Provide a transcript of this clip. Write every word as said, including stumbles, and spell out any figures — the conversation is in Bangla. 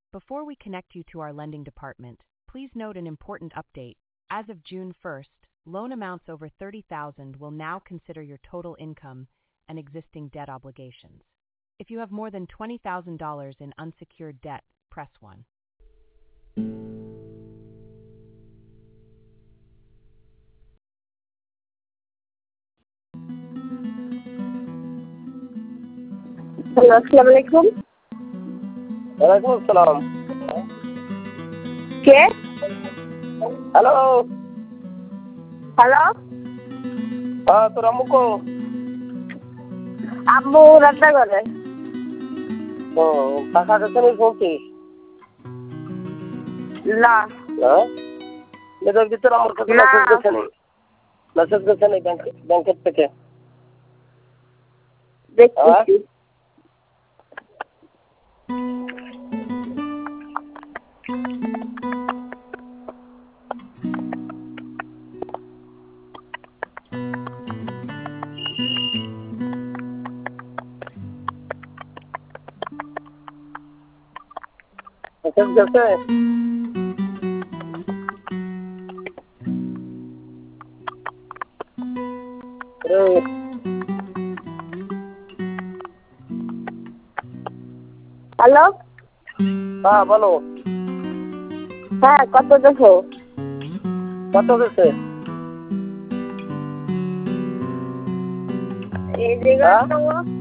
Before we connect you to our lending department, please note an important update. As of June first, loan amounts over thirty thousand dollars will now consider your total income and existing debt obligations. If you have more than twenty thousand dollars in unsecured debt, press one. Hello, আসসালামু আলাইকুম। ওয়ালাইকুম আসসালাম। কে? হ্যালো। হ্যালো। হ্যাঁ, তোর আম্মু কো? আম্মু রান্না করে। ও, টাকা কাছে নেই বলছিস? না। হ্যাঁ? এদের ভিতরে আমার কাছে না। মেসেজ গেছে নেই। মেসেজ গেছে নেই ব্যাংক ব্যাংকের থেকে। দেখতেছি। মেসেজ গেছে? এই, হ্যালো। হ্যাঁ বলো। হ্যাঁ, কত দেখো? কত গেছে? এই জায়গায় হ্যাঁ? তো